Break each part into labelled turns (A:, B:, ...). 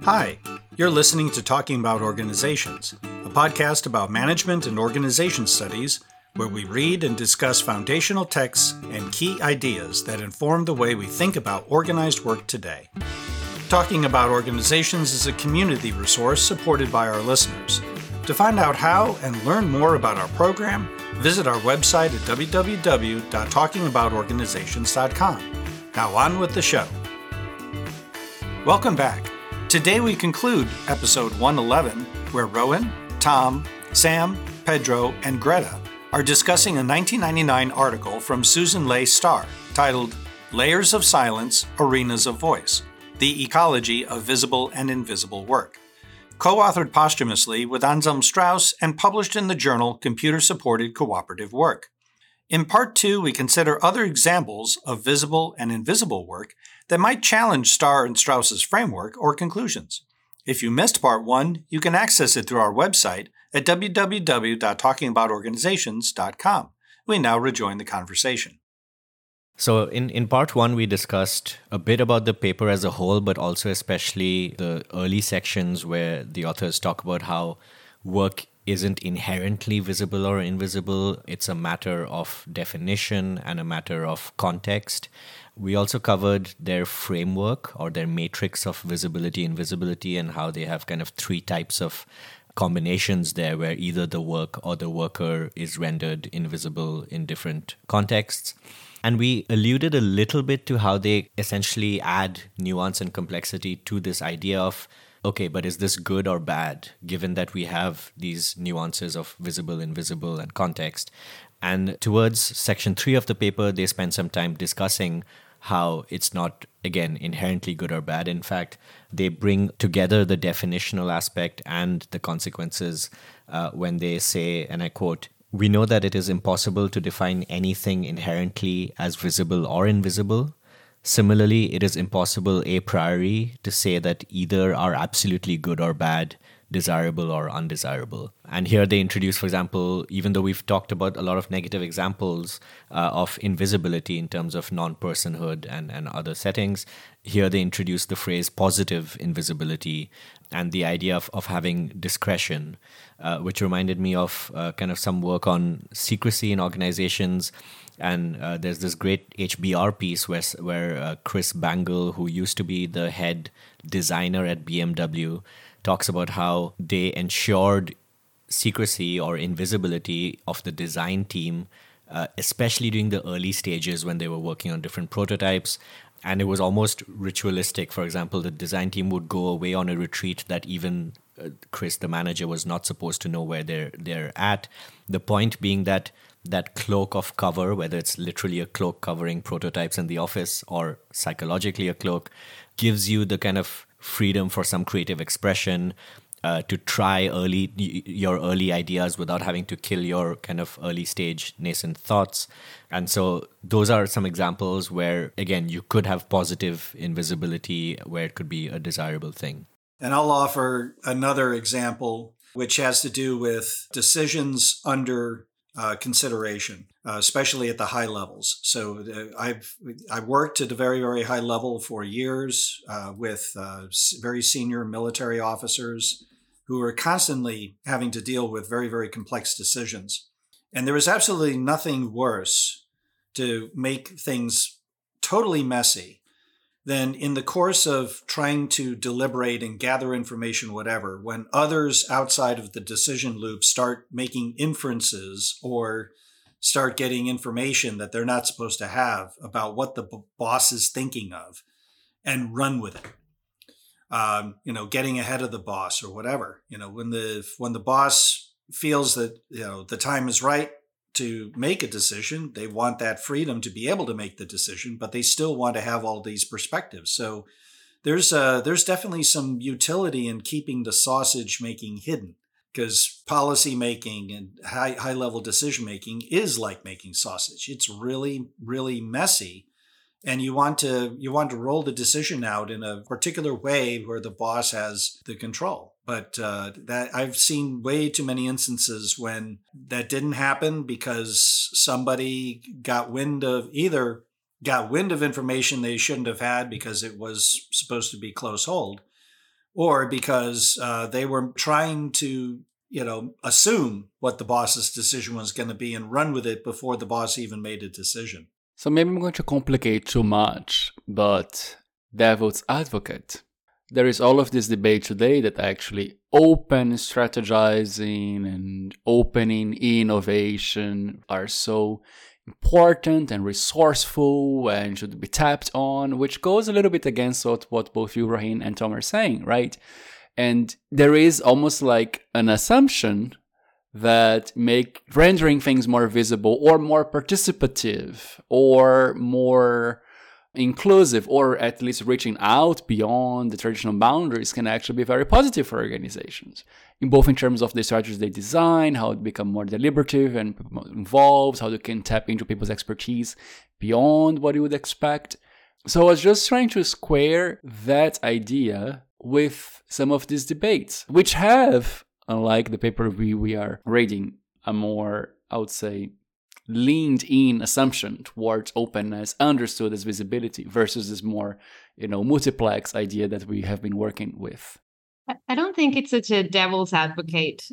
A: Hi, you're listening to Talking About Organizations, a podcast about management and organization studies where we read and discuss foundational texts and key ideas that inform the way we think about organized work today. Talking About Organizations is a community resource supported by our listeners. To find out how and learn more about our program, visit our website at www.talkingaboutorganizations.com. Now on with the show. Welcome back. Today we conclude episode 111, where Rowan, Tom, Sam, Pedro, and Greta are discussing a 1999 article from Susan Leigh Starr titled Layers of Silence, Arenas of Voice, The Ecology of Visible and Invisible Work, co-authored posthumously with Anselm Strauss and published in the journal Computer-Supported Cooperative Work. In Part 2, we consider other examples of visible and invisible work that might challenge Starr and Strauss's framework or conclusions. If you missed Part 1, you can access it through our website at www.talkingaboutorganizations.com. We now rejoin the conversation.
B: So in Part 1, we discussed a bit about the paper as a whole, but also especially the early sections where the authors talk about how work isn't inherently visible or invisible. It's a matter of definition and a matter of context. We also covered their framework or their matrix of visibility and invisibility and how they have kind of three types of combinations there where either the work or the worker is rendered invisible in different contexts. And we alluded a little bit to how they essentially add nuance and complexity to this idea of, okay, but is this good or bad, given that we have these nuances of visible, invisible, and context? And towards section 3 of the paper, they spend some time discussing how it's not, again, inherently good or bad. In fact, they bring together the definitional aspect and the consequences when they say, and I quote, "We know that it is impossible to define anything inherently as visible or invisible. Similarly, it is impossible a priori to say that either are absolutely good or bad, desirable or undesirable." And here they introduce, for example, even though we've talked about a lot of negative examples of invisibility in terms of non-personhood and other settings, here they introduce the phrase positive invisibility and the idea of having discretion, which reminded me of kind of some work on secrecy in organizations. And there's this great HBR piece where Chris Bangle, who used to be the head designer at BMW, talks about how they ensured secrecy or invisibility of the design team, especially during the early stages when they were working on different prototypes. And it was almost ritualistic. For example, the design team would go away on a retreat that even Chris, the manager, was not supposed to know where they're at. The point being that cloak of cover, whether it's literally a cloak covering prototypes in the office or psychologically a cloak, gives you the kind of freedom for some creative expression to try your early ideas without having to kill your kind of early stage nascent thoughts. And so those are some examples where, again, you could have positive invisibility where it could be a desirable thing.
A: And I'll offer another example, which has to do with decisions under consideration, especially at the high levels. So I've worked at a very, very high level for years with very senior military officers who are constantly having to deal with very, very complex decisions. And there is absolutely nothing worse to make things totally messy than in the course of trying to deliberate and gather information, whatever, when others outside of the decision loop start making inferences or start getting information that they're not supposed to have about what the boss is thinking of and run with it. Getting ahead of the boss or whatever. When the boss feels that, the time is right to make a decision, they want that freedom to be able to make the decision, but they still want to have all these perspectives. So there's definitely some utility in keeping the sausage making hidden, because policy making and high level decision making is like making sausage. It's really, really messy. And you want to roll the decision out in a particular way where the boss has the control. But that I've seen way too many instances when that didn't happen because somebody got wind of information they shouldn't have had because it was supposed to be close hold, or because they were trying to, assume what the boss's decision was going to be and run with it before the boss even made a decision.
C: So maybe I'm going to complicate too much, but devil's advocate. There is all of this debate today that actually open strategizing and opening innovation are so important and resourceful and should be tapped on, which goes a little bit against what both you, Raheen, and Tom are saying, right? And there is almost like an assumption that make rendering things more visible or more participative or more inclusive, or at least reaching out beyond the traditional boundaries, can actually be very positive for organizations, both in terms of the strategies they design, how it become more deliberative and involved, how they can tap into people's expertise beyond what you would expect. So I was just trying to square that idea with some of these debates, which have, unlike the paper we are reading, a more, I would say, leaned in assumption towards openness understood as visibility versus this more, multiplex idea that we have been working with.
D: I don't think it's such a devil's advocate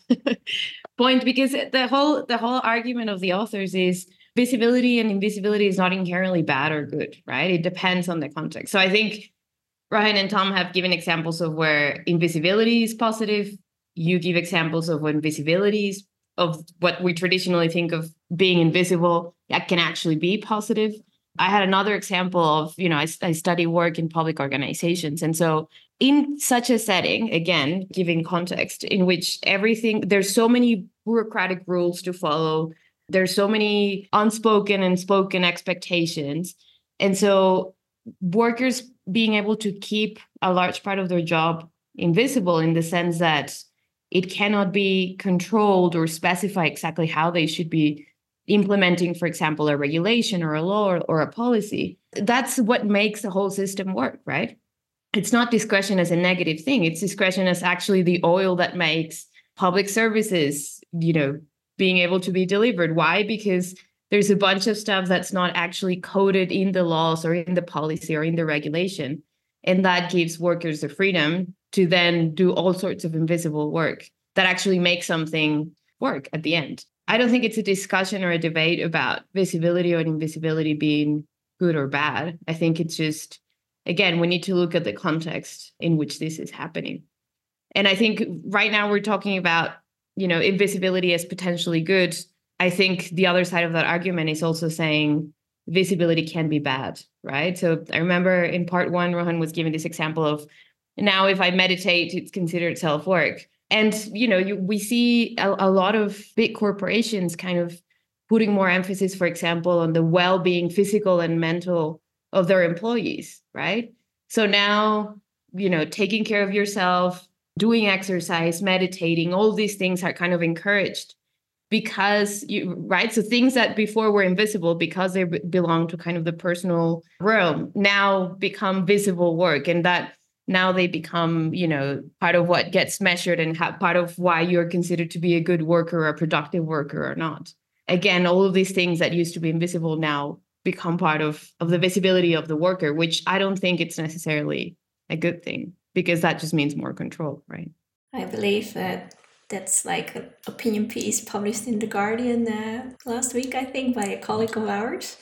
D: point, because the whole argument of the authors is visibility and invisibility is not inherently bad or good, right? It depends on the context. So I think Raheen and Tom have given examples of where invisibility is positive. You give examples of when visibility is of what we traditionally think of being invisible that can actually be positive. I had another example of, I study work in public organizations. And so in such a setting, again, giving context in which there's so many bureaucratic rules to follow. There's so many unspoken and spoken expectations. And so workers being able to keep a large part of their job invisible in the sense that it cannot be controlled or specify exactly how they should be implementing, for example, a regulation or a law or a policy. That's what makes the whole system work, right? It's not discretion as a negative thing. It's discretion as actually the oil that makes public services, being able to be delivered. Why? Because there's a bunch of stuff that's not actually coded in the laws or in the policy or in the regulation. And that gives workers the freedom to then do all sorts of invisible work that actually makes something work at the end. I don't think it's a discussion or a debate about visibility or invisibility being good or bad. I think it's just, again, we need to look at the context in which this is happening. And I think right now we're talking about, invisibility as potentially good. I think the other side of that argument is also saying visibility can be bad, right? So I remember in part one, Rohan was giving this example of now if I meditate, it's considered self-work. And, we see a lot of big corporations kind of putting more emphasis, for example, on the well-being, physical and mental of their employees, right? So now, taking care of yourself, doing exercise, meditating, all these things are kind of encouraged because right? So things that before were invisible because they belong to kind of the personal realm now become visible work, and that now they become, part of what gets measured and part of why you're considered to be a good worker or a productive worker or not. Again, all of these things that used to be invisible now become part of the visibility of the worker, which I don't think it's necessarily a good thing because that just means more control, right?
E: I believe that's like an opinion piece published in The Guardian last week, I think, by a colleague of ours.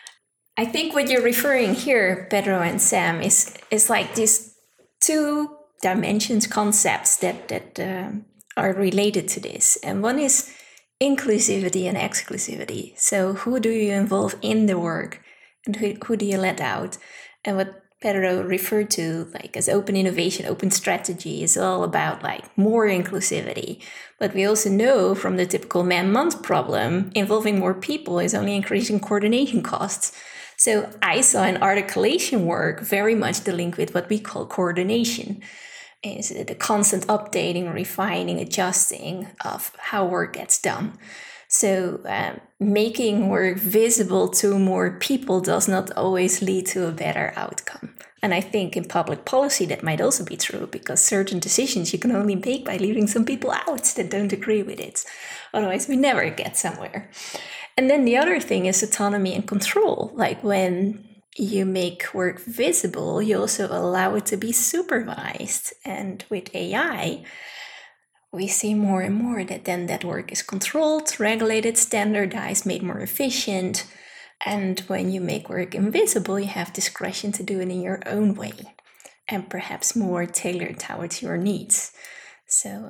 E: I think what you're referring here, Pedro and Sam, is like these two dimensions concepts that are related to this. And one is inclusivity and exclusivity. So who do you involve in the work and who do you let out? And what Pedro referred to like as open innovation, open strategy is all about like more inclusivity. But we also know from the typical man-month problem, involving more people is only increasing coordination costs. So I saw in articulation work very much the link with what we call coordination. Is the constant updating, refining, adjusting of how work gets done. So making work visible to more people does not always lead to a better outcome. And I think in public policy that might also be true because certain decisions you can only make by leaving some people out that don't agree with it. Otherwise we never get somewhere. And then the other thing is autonomy and control. Like when you make work visible, you also allow it to be supervised. And with AI, we see more and more that then that work is controlled, regulated, standardized, made more efficient. And when you make work invisible, you have discretion to do it in your own way and perhaps more tailored towards your needs. So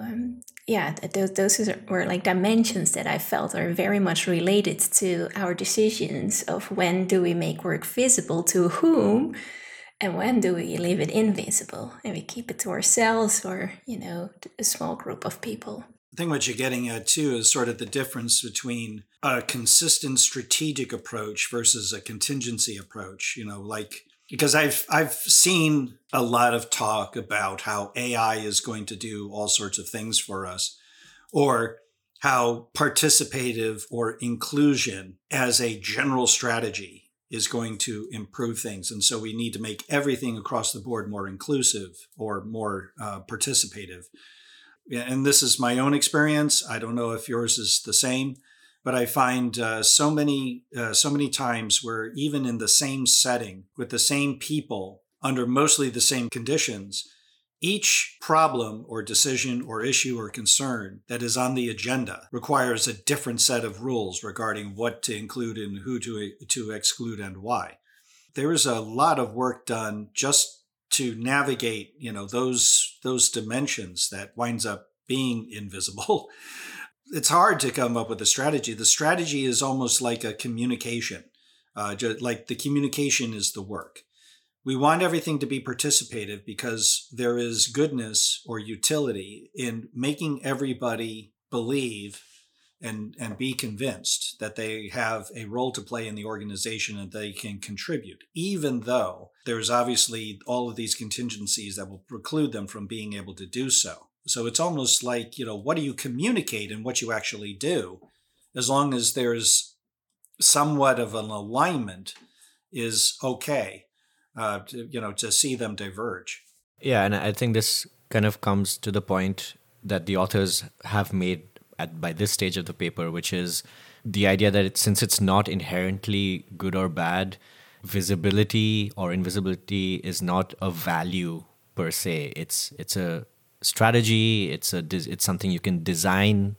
E: those were like dimensions that I felt are very much related to our decisions of when do we make work visible to whom, and when do we leave it invisible and we keep it to ourselves or, a small group of people.
A: I think what you're getting at too is sort of the difference between a consistent strategic approach versus a contingency approach, because I've seen a lot of talk about how AI is going to do all sorts of things for us, or how participative or inclusion as a general strategy is going to improve things. And so we need to make everything across the board more inclusive or more participative. And this is my own experience. I don't know if yours is the same, but I find so many times where even in the same setting with the same people under mostly the same conditions, each problem or decision or issue or concern that is on the agenda requires a different set of rules regarding what to include and who to exclude and why. There is a lot of work done just to navigate, those dimensions that winds up being invisible. It's hard to come up with a strategy. The strategy is almost like a communication, like the communication is the work. We want everything to be participative because there is goodness or utility in making everybody believe and be convinced that they have a role to play in the organization and they can contribute, even though there's obviously all of these contingencies that will preclude them from being able to do so. So it's almost like, what do you communicate and what you actually do, as long as there's somewhat of an alignment is okay. To see them diverge.
B: Yeah, and I think this kind of comes to the point that the authors have made by this stage of the paper, which is the idea that since it's not inherently good or bad, visibility or invisibility is not a value per se. It's a strategy. It's something you can design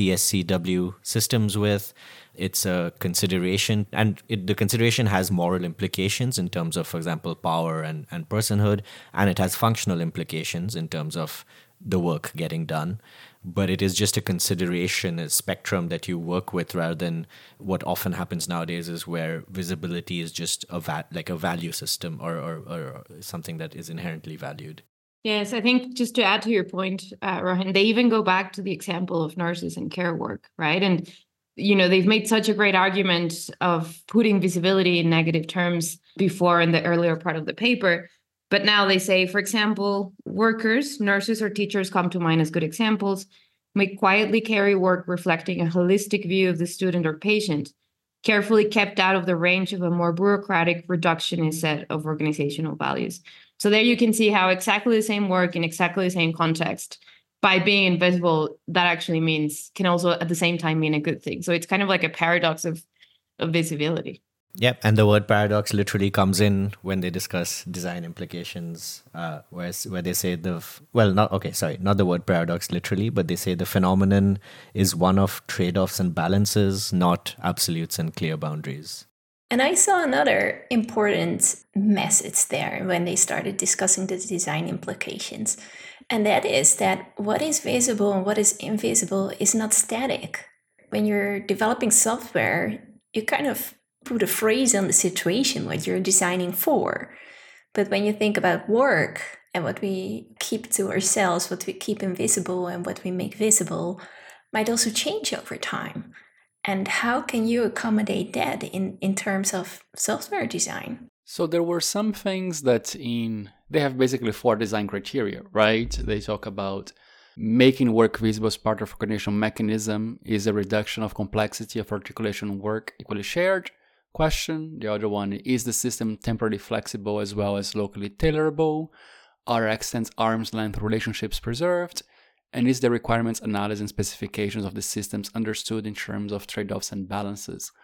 B: CSCW systems with. It's a consideration, and the consideration has moral implications in terms of, for example, power and personhood, and it has functional implications in terms of the work getting done. But it is just a consideration, a spectrum that you work with, rather than what often happens nowadays is where visibility is just a value system or something that is inherently valued.
D: Yes, I think just to add to your point, Rohan, they even go back to the example of nurses and care work, right? And they've made such a great argument of putting visibility in negative terms before in the earlier part of the paper. But now they say, for example, workers, nurses or teachers come to mind as good examples, may quietly carry work reflecting a holistic view of the student or patient, carefully kept out of the range of a more bureaucratic reductionist set of organizational values. So there you can see how exactly the same work in exactly the same context, by being invisible, that actually can also at the same time mean a good thing. So it's kind of like a paradox of visibility.
B: Yep, and the word paradox literally comes in when they discuss design implications, where they say not the word paradox literally, but they say the phenomenon is one of trade-offs and balances, not absolutes and clear boundaries.
E: And I saw another important message there when they started discussing the design implications. And that is that what is visible and what is invisible is not static. When you're developing software, you kind of put a phrase on the situation, what you're designing for. But when you think about work and what we keep to ourselves, what we keep invisible and what we make visible might also change over time. And how can you accommodate that in terms of software design?
C: So there were some things that they have basically 4 design criteria, right? They talk about making work visible as part of a coordination mechanism is a reduction of complexity of articulation work equally shared. Question. The other one, is the system temporally flexible as well as locally tailorable? Are extent arm's length relationships preserved? And is the requirements analysis and specifications of the systems understood in terms of trade-offs and balances?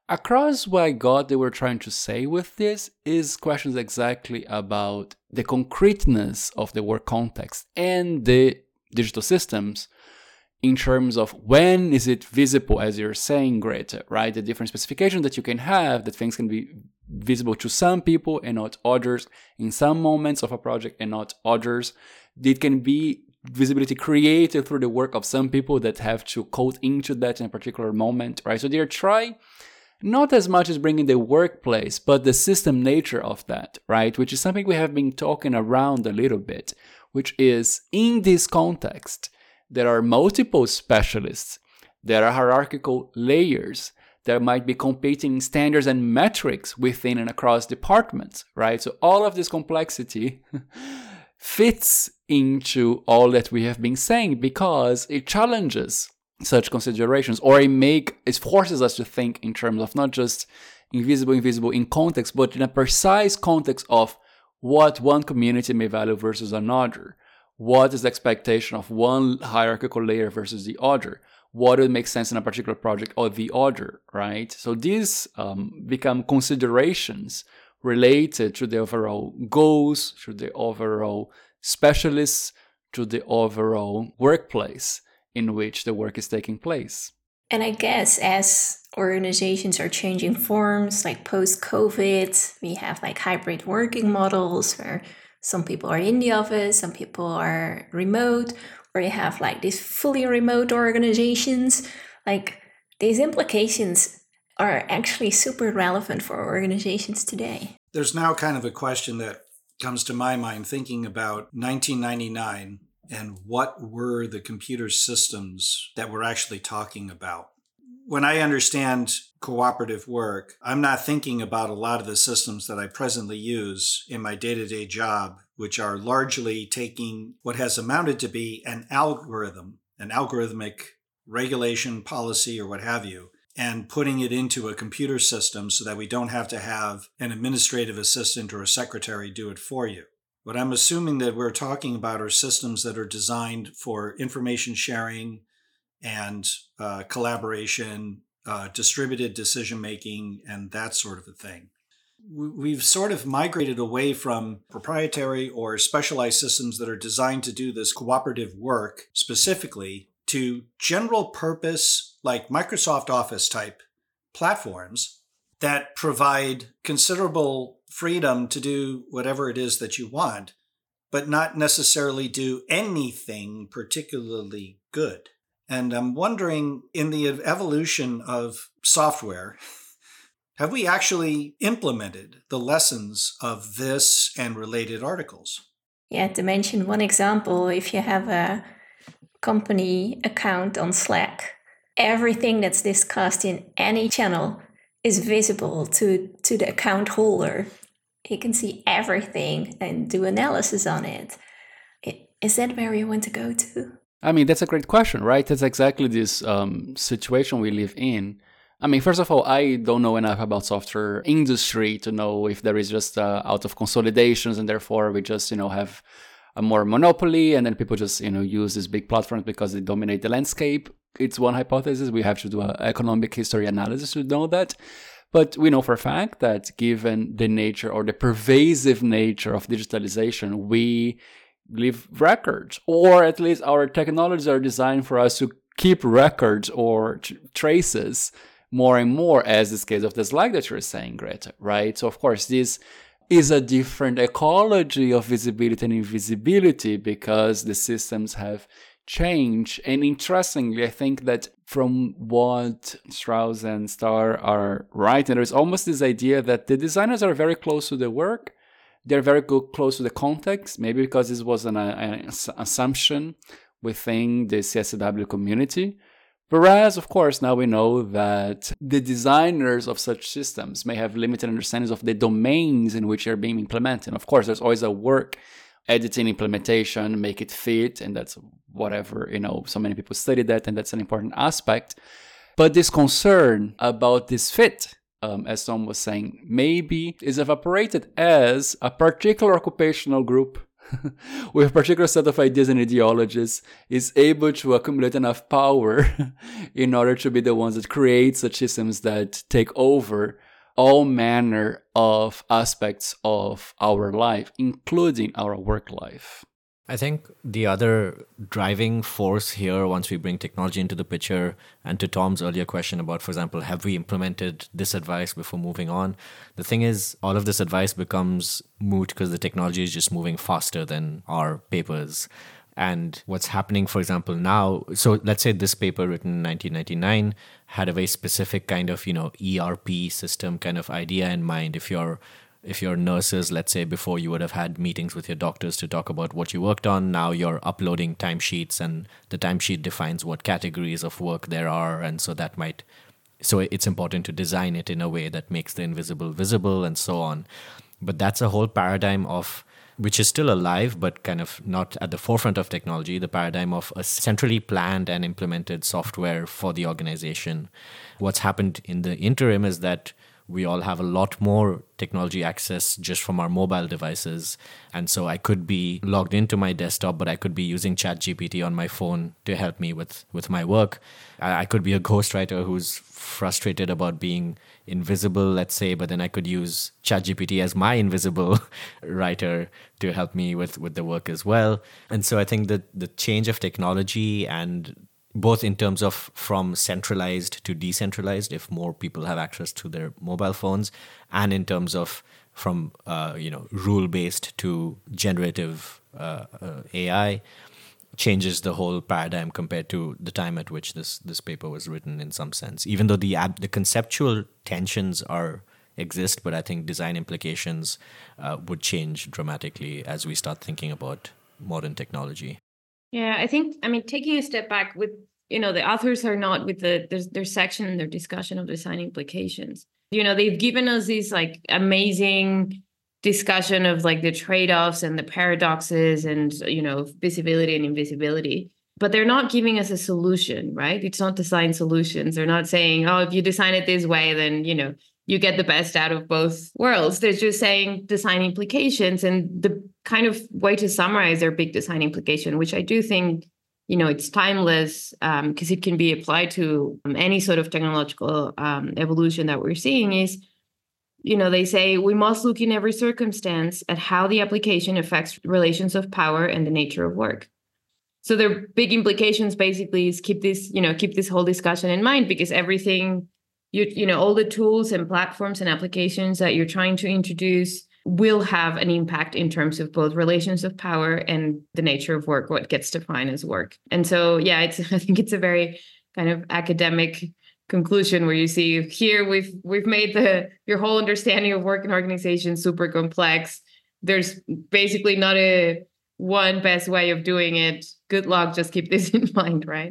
C: across what I got they were trying to say with this is questions exactly about the concreteness of the work context and the digital systems in terms of when is it visible, as you're saying, Greta, right? The different specifications that you can have, that things can be visible to some people and not others, in some moments of a project and not others. It can be visibility created through the work of some people that have to code into that in a particular moment, right? So they're trying not as much as bringing the workplace, but the system nature of that, right? Which is something we have been talking around a little bit, which is in this context, there are multiple specialists, there are hierarchical layers, there might be competing standards and metrics within and across departments, right? So all of this complexity fits into all that we have been saying because it challenges such considerations, or it forces us to think in terms of not just invisible in context, but in a precise context of what one community may value versus another. What is the expectation of one hierarchical layer versus the other? What would make sense in a particular project or the other, right? So these become considerations related to the overall goals, to the overall specialists, to the overall workplace in which the work is taking place.
E: And I guess as organizations are changing forms, like post-COVID, we have like hybrid working models where some people are in the office, some people are remote, or you have like these fully remote organizations. Like these implications are actually super relevant for organizations today.
A: There's now kind of a question that comes to my mind thinking about 1999 and what were the computer systems that we're actually talking about. When I understand cooperative work, I'm not thinking about a lot of the systems that I presently use in my day-to-day job, which are largely taking what has amounted to be an algorithm, an algorithmic regulation, policy, or what have you, and putting it into a computer system so that we don't have to have an administrative assistant or a secretary do it for you. What I'm assuming that we're talking about are systems that are designed for information sharing and collaboration, distributed decision-making, and that sort of a thing. We've sort of migrated away from proprietary or specialized systems that are designed to do this cooperative work specifically to general purpose, like Microsoft Office type platforms that provide considerable freedom to do whatever it is that you want, but not necessarily do anything particularly good. And I'm wondering, in the evolution of software, have we actually implemented the lessons of this and related articles?
E: Yeah, to mention one example, if you have a company account on Slack, everything that's discussed in any channel is visible to the account holder. He can see everything and do analysis on it. Is that where you want to go to?
C: I mean, that's a great question, right? That's exactly this situation we live in. I mean, first of all, I don't know enough about software industry to know if there is just out of consolidations and therefore we just, have a more monopoly and then people just, use these big platforms because they dominate the landscape. It's one hypothesis. We have to do an economic history analysis to know that. But we know for a fact that given the nature or the pervasive nature of digitalization, we leave records, or at least our technologies are designed for us to keep records or traces more and more, as this case of the slide that you're saying, Greta, right? So of course, this is a different ecology of visibility and invisibility because the systems have changed. And interestingly, I think that from what Strauss and Starr are writing, there's almost this idea that the designers are very close to the work. They're very close to the context, maybe because this was an assumption within the CSW community. Whereas, of course, now we know that the designers of such systems may have limited understandings of the domains in which they're being implemented. Of course, there's always a work, editing, implementation, make it fit, and that's whatever, so many people study that, and that's an important aspect. But this concern about this fit, as Tom was saying, maybe is evaporated as a particular occupational group with a particular set of ideas and ideologies is able to accumulate enough power in order to be the ones that create such systems that take over all manner of aspects of our life, including our work life.
B: I think the other driving force here, once we bring technology into the picture, and to Tom's earlier question about, for example, have we implemented this advice before moving on? The thing is, all of this advice becomes moot because the technology is just moving faster than our papers. And what's happening, for example, now, so let's say this paper written in 1999 had a very specific kind of, ERP system kind of idea in mind. If you're nurses, let's say before you would have had meetings with your doctors to talk about what you worked on, now you're uploading timesheets and the timesheet defines what categories of work there are. And so it's important to design it in a way that makes the invisible visible and so on. But that's a whole paradigm which is still alive, but kind of not at the forefront of technology, the paradigm of a centrally planned and implemented software for the organization. What's happened in the interim is that we all have a lot more technology access just from our mobile devices. And so I could be logged into my desktop, but I could be using ChatGPT on my phone to help me with my work. I could be a ghostwriter who's frustrated about being invisible, let's say, but then I could use ChatGPT as my invisible writer to help me with the work as well. And so I think that the change of technology, and both in terms of from centralized to decentralized, if more people have access to their mobile phones, and in terms of from rule-based to generative AI, changes the whole paradigm compared to the time at which this paper was written in some sense. Even though the conceptual tensions exist, but I think design implications would change dramatically as we start thinking about modern technology.
D: Yeah, taking a step back with, the authors are not with their section and their discussion of design implications. They've given us this like amazing discussion of like the trade-offs and the paradoxes and, visibility and invisibility, but they're not giving us a solution, right? It's not design solutions. They're not saying, oh, if you design it this way, then, you get the best out of both worlds. They're just saying design implications, and the kind of way to summarize their big design implication, which I do think, it's timeless because it can be applied to any sort of technological evolution that we're seeing is, they say we must look in every circumstance at how the application affects relations of power and the nature of work. So their big implications basically is keep this whole discussion in mind, because everything all the tools and platforms and applications that you're trying to introduce will have an impact in terms of both relations of power and the nature of work, what gets defined as work. And so, yeah, I think it's a very kind of academic conclusion where you see here we've made your whole understanding of work and organization super complex. There's basically not a one best way of doing it. Good luck. Just keep this in mind, right?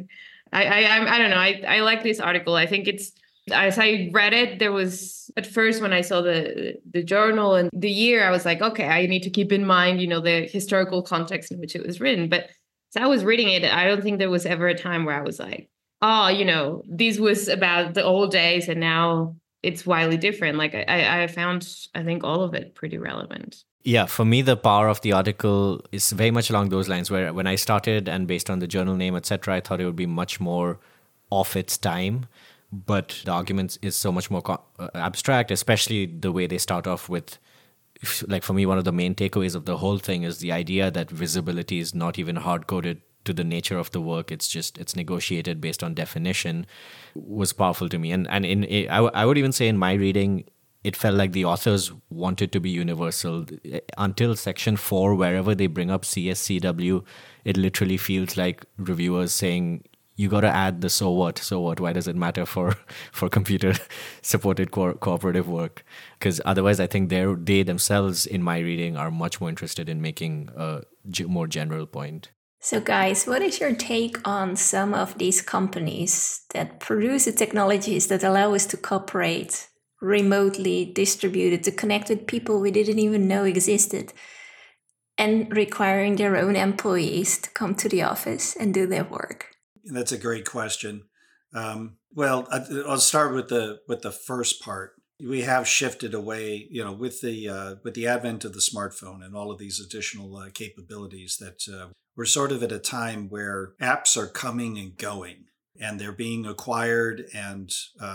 D: I don't know. I like this article. I think it's, as I read it, there was at first when I saw the journal and the year, I was like, okay, I need to keep in mind, the historical context in which it was written. But as I was reading it, I don't think there was ever a time where I was like, oh, this was about the old days and now it's wildly different. Like I found, I think, all of it pretty relevant.
B: Yeah, for me, the power of the article is very much along those lines, where when I started and based on the journal name, etc., I thought it would be much more of its time. But the argument is so much more abstract, especially the way they start off with, like for me, one of the main takeaways of the whole thing is the idea that visibility is not even hard-coded to the nature of the work. It's negotiated based on definition, was powerful to me. And I would even say in my reading, it felt like the authors wanted to be universal. Until section 4, wherever they bring up CSCW, it literally feels like reviewers saying, you got to add the so what? Why does it matter for computer-supported cooperative work? Because otherwise, I think they themselves, in my reading, are much more interested in making a more general point.
E: So guys, what is your take on some of these companies that produce the technologies that allow us to cooperate remotely, distributed, to connect with people we didn't even know existed, and requiring their own employees to come to the office and do their work?
A: That's a great question. Well, I'll start with the first part. we have shifted away, with the advent of the smartphone and all of these additional capabilities, that we're sort of at a time where apps are coming and going, and they're being acquired, and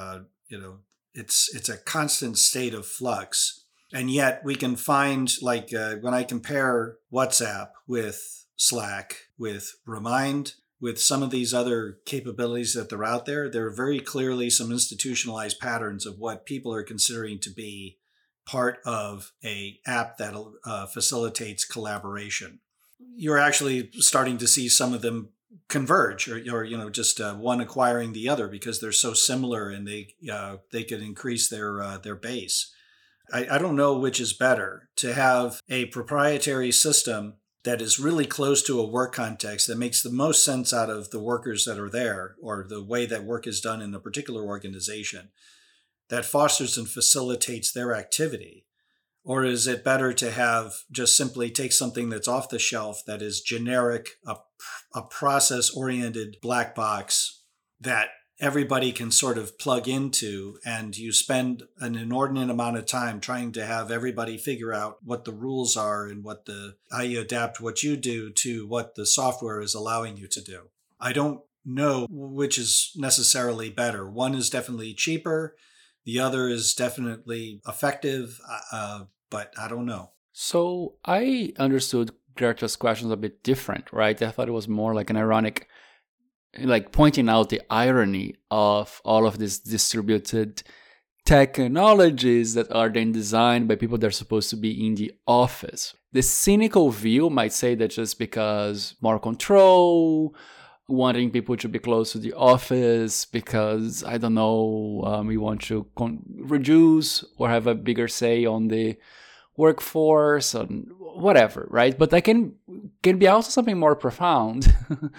A: it's a constant state of flux. And yet we can find, like when I compare WhatsApp with Slack, with Remind, with some of these other capabilities that are out there, there are very clearly some institutionalized patterns of what people are considering to be part of a app that facilitates collaboration. You're actually starting to see some of them converge, or just one acquiring the other, because they're so similar, and they could increase their base. I don't know which is better, to have a proprietary system that is really close to a work context that makes the most sense out of the workers that are there, or the way that work is done in a particular organization, that fosters and facilitates their activity? Or is it better to have just simply take something that's off the shelf, that is generic, a process-oriented black box that everybody can sort of plug into, and you spend an inordinate amount of time trying to have everybody figure out what the rules are and how you adapt what you do to what the software is allowing you to do? I don't know which is necessarily better. One is definitely cheaper. The other is definitely effective, but I don't know.
C: So I understood Greta's questions a bit different, right? I thought it was more like an ironic, like pointing out the irony of all of these distributed technologies that are then designed by people that are supposed to be in the office. The cynical view might say that just because more control, wanting people to be close to the office because, I don't know, we want to reduce or have a bigger say on the workforce and whatever, right? But that can be also something more profound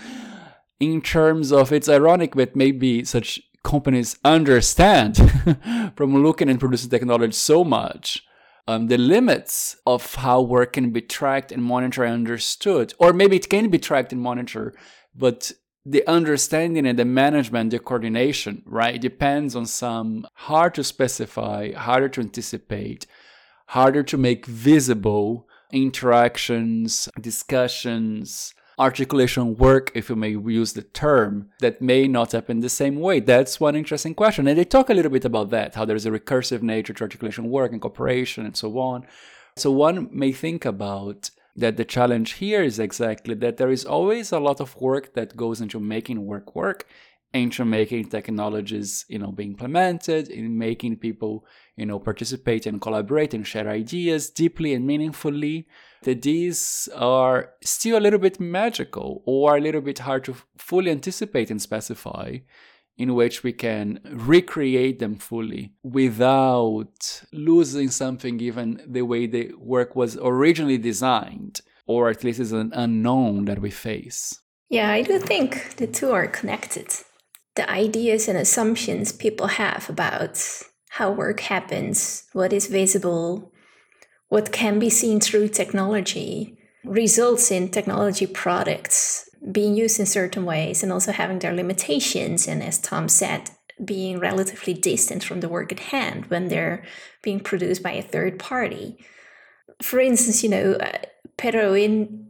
C: in terms of, it's ironic, but maybe such companies understand from looking and producing technology so much, the limits of how work can be tracked and monitored and understood. Or maybe it can be tracked and monitored, but the understanding and the management, the coordination, right, depends on some hard to specify, harder to anticipate, harder to make visible interactions, discussions, articulation work, if you may use the term, that may not happen the same way. That's one interesting question. And they talk a little bit about that, how there's a recursive nature to articulation work and cooperation and so on. So one may think about that the challenge here is exactly that there is always a lot of work that goes into making work, into making technologies, be implemented, in making people, participate and collaborate and share ideas deeply and meaningfully, that these are still a little bit magical or a little bit hard to fully anticipate and specify, in which we can recreate them fully without losing something given the way the work was originally designed, or at least is an unknown that we face.
E: Yeah, I do think the two are connected. The ideas and assumptions people have about how work happens, what is visible, what can be seen through technology, results in technology products being used in certain ways and also having their limitations. And as Tom said, being relatively distant from the work at hand when they're being produced by a third party. For instance, Pedro, in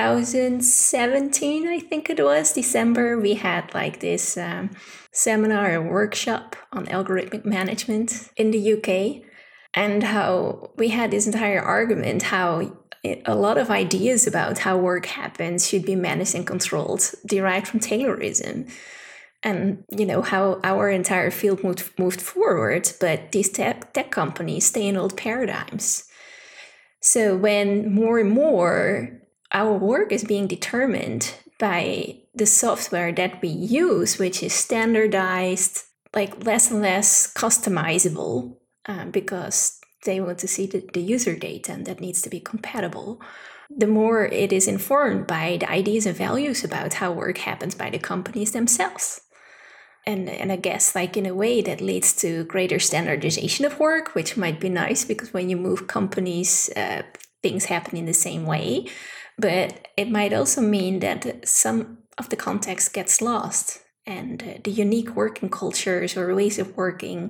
E: 2017, I think it was, December, we had like this seminar or workshop on algorithmic management in the UK, and how we had this entire argument how a lot of ideas about how work happens should be managed and controlled derived from Taylorism. And, how our entire field moved forward, but these tech companies stay in old paradigms. So when more and more our work is being determined by the software that we use, which is standardized, like less and less customizable, because they want to see the user data and that needs to be compatible, the more it is informed by the ideas and values about how work happens by the companies themselves. And I guess in a way that leads to greater standardization of work, which might be nice because when you move companies, things happen in the same way. But it might also mean that some of the context gets lost and the unique working cultures or ways of working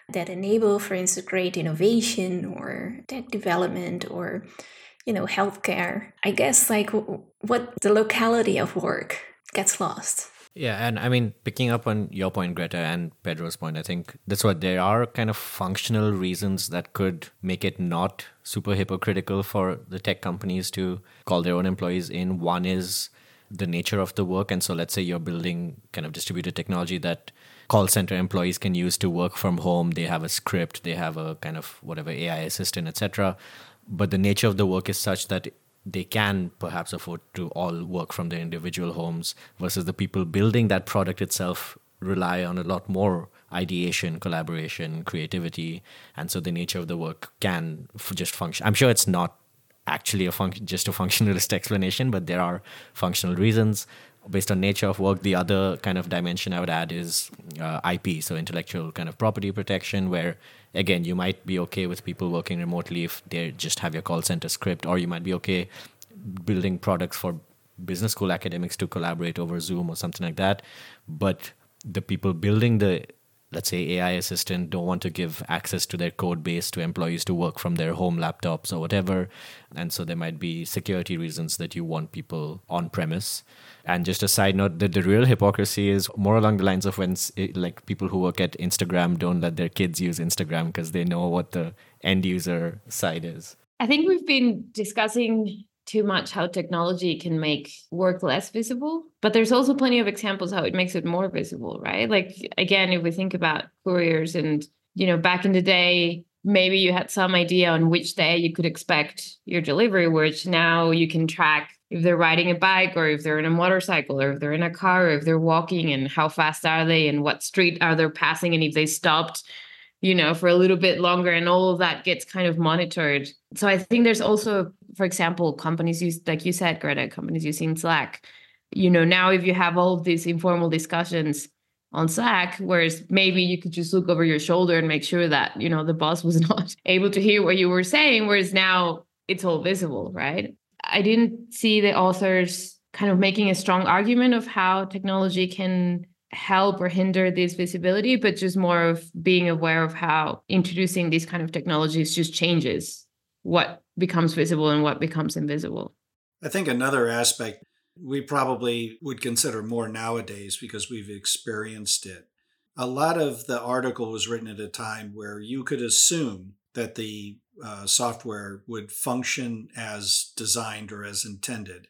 E: that enable, for instance, great innovation or tech development or, healthcare. I guess like what the locality of work gets lost.
B: Yeah, and I mean, picking up on your point, Greta, and Pedro's point, I think that's what there are kind of functional reasons that could make it not super hypocritical for the tech companies to call their own employees in. One is the nature of the work. And so let's say you're building kind of distributed technology that call center employees can use to work from home. They have a script, they have a kind of whatever AI assistant, etc. But the nature of the work is such that they can perhaps afford to all work from their individual homes, versus the people building that product itself rely on a lot more ideation, collaboration, creativity. And so the nature of the work can just function. I'm sure it's not actually just a functionalist explanation, but there are functional reasons based on nature of work. The other kind of dimension I would add is IP, so intellectual kind of property protection, where again, you might be okay with people working remotely if they just have your call center script, or you might be okay building products for business school academics to collaborate over Zoom or something like that. But the people building the, let's say, AI assistant don't want to give access to their code base to employees to work from their home laptops or whatever. And so there might be security reasons that you want people on premise. And just a side note, that the real hypocrisy is more along the lines of when like people who work at Instagram don't let their kids use Instagram because they know what the end user side is.
D: I think we've been discussing too much how technology can make work less visible, but there's also plenty of examples how it makes it more visible, right? Like, again, if we think about couriers and, back in the day, maybe you had some idea on which day you could expect your delivery, which now you can track if they're riding a bike or if they're in a motorcycle or if they're in a car or if they're walking and how fast are they and what street are they passing and if they stopped, for a little bit longer, and all of that gets kind of monitored. So I think there's also, for example, companies use, like you said, Greta, companies using Slack. Now if you have all of these informal discussions on Slack, whereas maybe you could just look over your shoulder and make sure that, the boss was not able to hear what you were saying, whereas now it's all visible, right? I didn't see the authors kind of making a strong argument of how technology can help or hinder this visibility, but just more of being aware of how introducing these kind of technologies just changes what becomes visible and what becomes invisible.
A: I think another aspect we probably would consider more nowadays because we've experienced it. A lot of the article was written at a time where you could assume that the software would function as designed or as intended.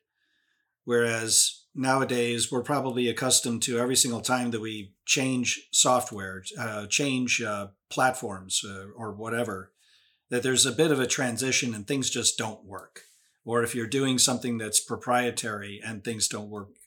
A: Whereas nowadays, we're probably accustomed to every single time that we change software, change platforms or whatever, that there's a bit of a transition and things just don't work. Or if you're doing something that's proprietary and things don't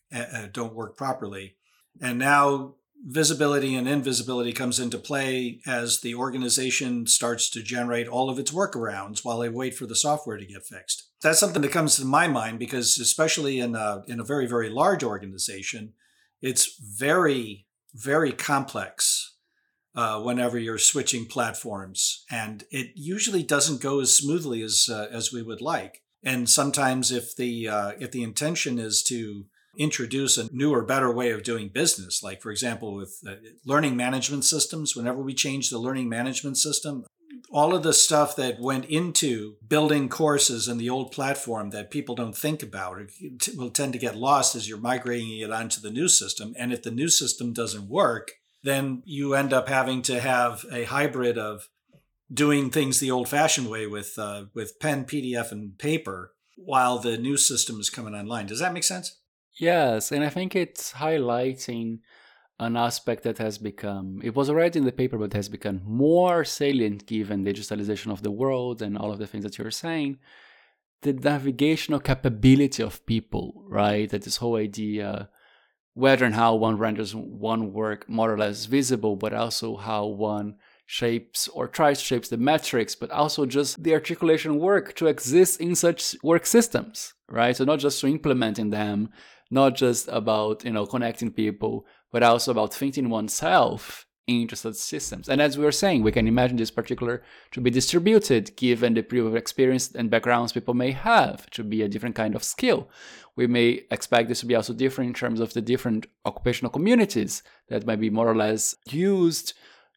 A: work properly. And now visibility and invisibility comes into play as the organization starts to generate all of its workarounds while they wait for the software to get fixed. That's something that comes to my mind because especially in a very, very large organization, it's very, very complex whenever you're switching platforms. And it usually doesn't go as smoothly as we would like. And sometimes if the intention is to introduce a newer, better way of doing business, like, for example, with learning management systems, whenever we change the learning management system, all of the stuff that went into building courses in the old platform that people don't think about will tend to get lost as you're migrating it onto the new system. And if the new system doesn't work, then you end up having to have a hybrid of doing things the old-fashioned way with pen, PDF, and paper while the new system is coming online. Does that make sense?
C: Yes, and I think it's highlighting an aspect that has become, it was already in the paper, but has become more salient given the digitalization of the world and all of the things that you're saying. The navigational capability of people, right? That this whole idea, whether and how one renders one work more or less visible, but also how one shapes or tries to shape the metrics, but also just the articulation work to exist in such work systems, right? So not just to implementing them, not just about, connecting people, but also about thinking oneself into such systems. And as we were saying, we can imagine this particular to be distributed given the previous experience and backgrounds people may have, to be a different kind of skill. We may expect this to be also different in terms of the different occupational communities that might be more or less used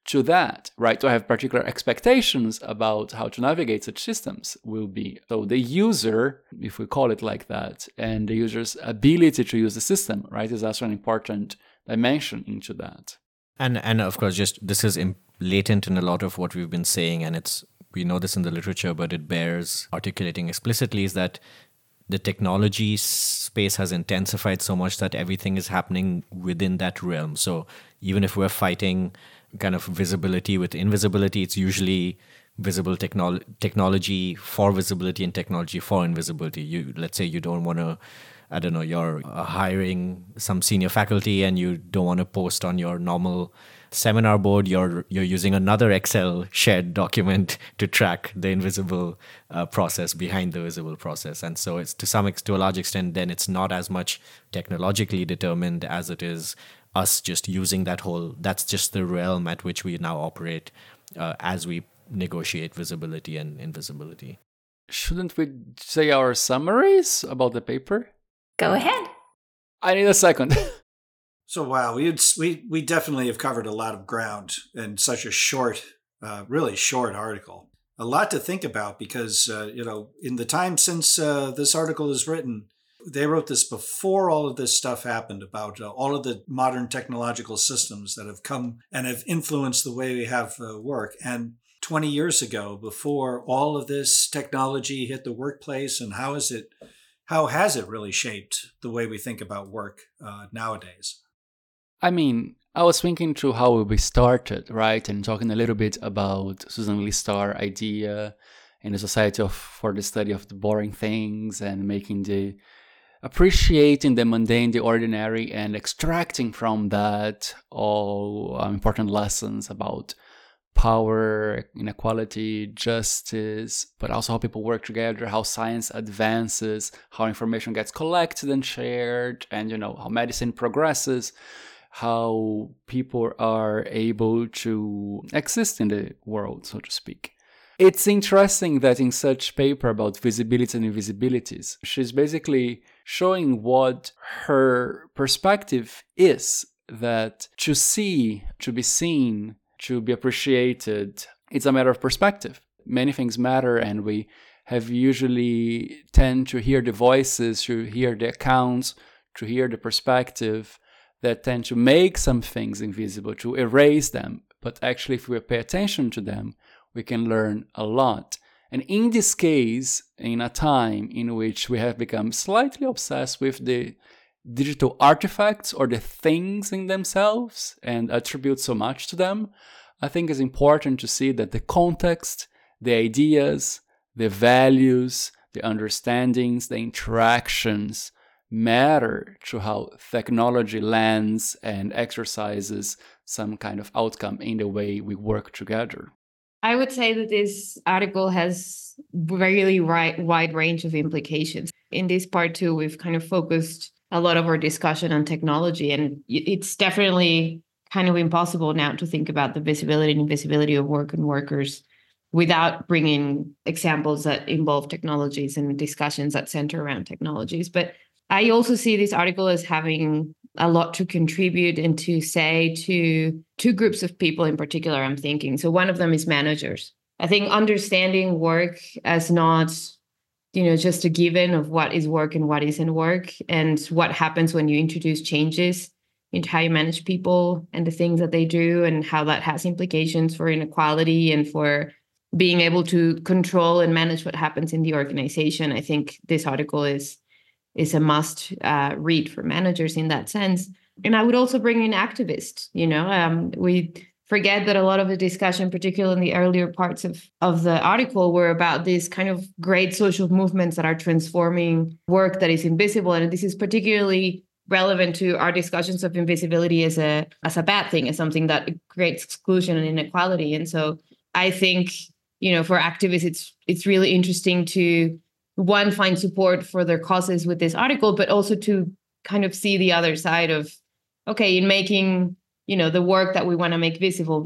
C: to that, right? To have particular expectations about how to navigate such systems will be. So the user, if we call it like that, and the user's ability to use the system, right, is also an important dimension into that.
B: And of course, just this is latent in a lot of what we've been saying, and we know this in the literature, but it bears articulating explicitly, is that the technology space has intensified so much that everything is happening within that realm. So even if we're fighting kind of visibility with invisibility, it's usually visible technology for visibility and technology for invisibility. Let's say you don't want to, I don't know, you're hiring some senior faculty and you don't want to post on your normal seminar board, you're using another Excel shared document to track the invisible process behind the visible process. And so it's to a large extent, then it's not as much technologically determined as it is us just using that's just the realm at which we now operate as we negotiate visibility and invisibility.
C: Shouldn't we say our summaries about the paper?
E: Go ahead.
C: I need a second.
A: So wow, we definitely have covered a lot of ground in such a short, really short article. A lot to think about because in the time since this article is written, they wrote this before all of this stuff happened about all of the modern technological systems that have come and have influenced the way we have work. And 20 years ago, before all of this technology hit the workplace, and how has it really shaped the way we think about work nowadays?
C: I mean, I was thinking through how we started, right? And talking a little bit about Susan Listar idea in the Society for the Study of the Boring Things, and appreciating the mundane, the ordinary, and extracting from that all important lessons about power, inequality, justice, but also how people work together, how science advances, how information gets collected and shared, and how medicine progresses, how people are able to exist in the world, so to speak. It's interesting that in such paper about visibility and invisibilities, she's basically showing what her perspective is, that to see, to be seen, to be appreciated, it's a matter of perspective. Many things matter, and we have usually tend to hear the voices, to hear the accounts, to hear the perspective that tend to make some things invisible, to erase them. But actually, if we pay attention to them, we can learn a lot. And in this case, in a time in which we have become slightly obsessed with the digital artifacts or the things in themselves and attribute so much to them, I think it's important to see that the context, the ideas, the values, the understandings, the interactions matter to how technology lands and exercises some kind of outcome in the way we work together.
D: I would say that this article has really wide range of implications. In this part two, we've kind of focused a lot of our discussion on technology, and it's definitely kind of impossible now to think about the visibility and invisibility of work and workers without bringing examples that involve technologies and discussions that center around technologies. But I also see this article as having a lot to contribute and to say to two groups of people in particular, I'm thinking. So one of them is managers. I think understanding work as not, just a given of what is work and what isn't work, and what happens when you introduce changes into how you manage people and the things that they do, and how that has implications for inequality and for being able to control and manage what happens in the organization. I think this article is a must read for managers in that sense. And I would also bring in activists. We forget that a lot of the discussion, particularly in the earlier parts of the article, were about these kind of great social movements that are transforming work that is invisible. And this is particularly relevant to our discussions of invisibility as a bad thing, as something that creates exclusion and inequality. And so I think, for activists, it's really interesting to, one, find support for their causes with this article, but also to kind of see the other side of, okay, in making, the work that we want to make visible,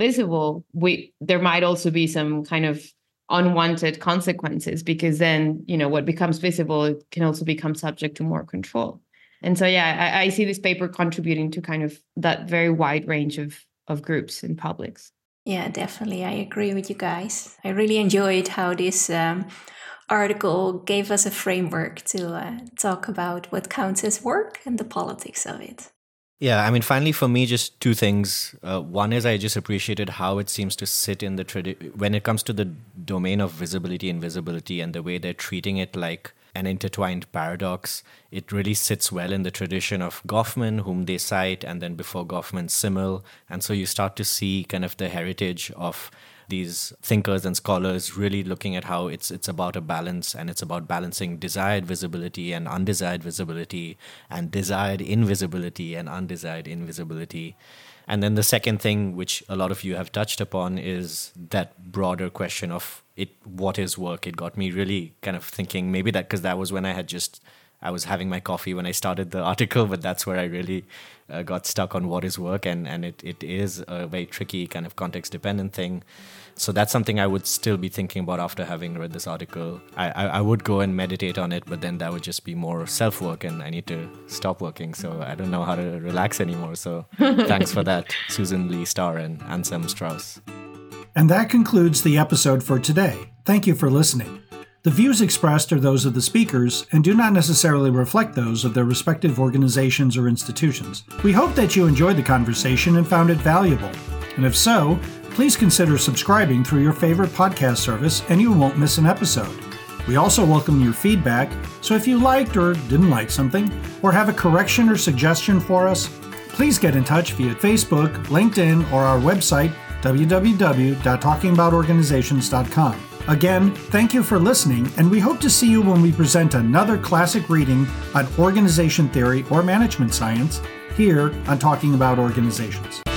D: there might also be some kind of unwanted consequences, because then, what becomes visible, it can also become subject to more control. And so, yeah, I see this paper contributing to kind of that very wide range of groups and publics.
E: Yeah, definitely. I agree with you guys. I really enjoyed how this article gave us a framework to talk about what counts as work and the politics of it.
B: Yeah, I mean, finally, for me, just two things. One is I just appreciated how it seems to sit in the when it comes to the domain of visibility and invisibility and the way they're treating it like an intertwined paradox. It really sits well in the tradition of Goffman, whom they cite, and then before Goffman, Simmel. And so you start to see kind of the heritage of these thinkers and scholars really looking at how it's about a balance, and it's about balancing desired visibility and undesired visibility, and desired invisibility and undesired invisibility. And then the second thing, which a lot of you have touched upon, is that broader question of what is work. It got me really kind of thinking, maybe that because that was when I was having my coffee when I started the article, but that's where I really got stuck on what is work, and it is a very tricky kind of context-dependent thing. So that's something I would still be thinking about after having read this article. I would go and meditate on it, but then that would just be more self-work, and I need to stop working, so I don't know how to relax anymore. So thanks for that, Susan Lee Starr and Anselm Strauss.
A: And that concludes the episode for today. Thank you for listening. The views expressed are those of the speakers and do not necessarily reflect those of their respective organizations or institutions. We hope that you enjoyed the conversation and found it valuable. And if so, please consider subscribing through your favorite podcast service and you won't miss an episode. We also welcome your feedback, so if you liked or didn't like something, or have a correction or suggestion for us, please get in touch via Facebook, LinkedIn, or our website, www.talkingaboutorganizations.com. Again, thank you for listening, and we hope to see you when we present another classic reading on organization theory or management science here on Talking About Organizations.